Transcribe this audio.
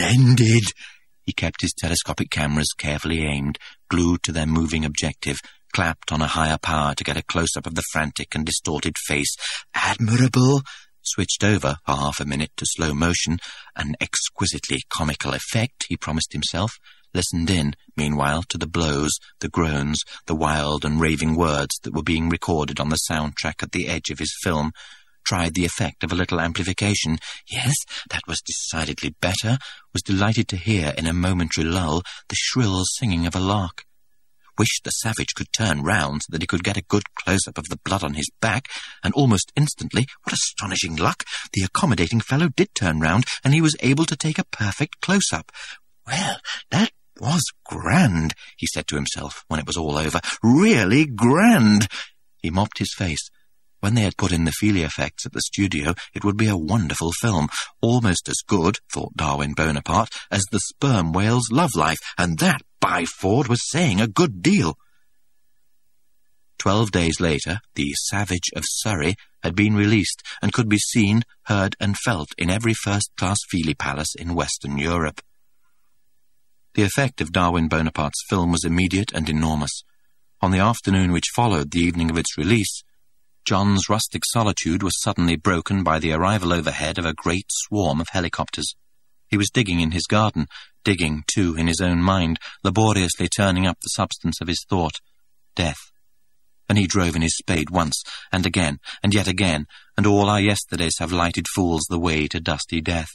Splendid! He kept his telescopic cameras carefully aimed, glued to their moving objective, clapped on a higher power to get a close-up of the frantic and distorted face. Admirable! Switched over for half a minute to slow motion, an exquisitely comical effect, he promised himself, listened in, meanwhile, to the blows, the groans, the wild and raving words that were being recorded on the soundtrack at the edge of his film, tried the effect of a little amplification. Yes, that was decidedly better, was delighted to hear in a momentary lull the shrill singing of a lark. Wished the savage could turn round so that he could get a good close-up of the blood on his back, and almost instantly, what astonishing luck, the accommodating fellow did turn round, and he was able to take a perfect close-up. Well, that was grand, he said to himself when it was all over. Really grand! He mopped his face. When they had put in the Feely effects at the studio, it would be a wonderful film, almost as good, thought Darwin Bonaparte, as the sperm whale's love life, and that, by Ford, was saying a good deal. 12 days later, The Savage of Surrey had been released and could be seen, heard and felt in every first-class Feely palace in Western Europe. The effect of Darwin Bonaparte's film was immediate and enormous. On the afternoon which followed the evening of its release, John's rustic solitude was suddenly broken by the arrival overhead of a great swarm of helicopters. He was digging in his garden, digging, too, in his own mind, laboriously turning up the substance of his thought, death. And he drove in his spade once, and again, and yet again, and all our yesterdays have lighted fools the way to dusty death.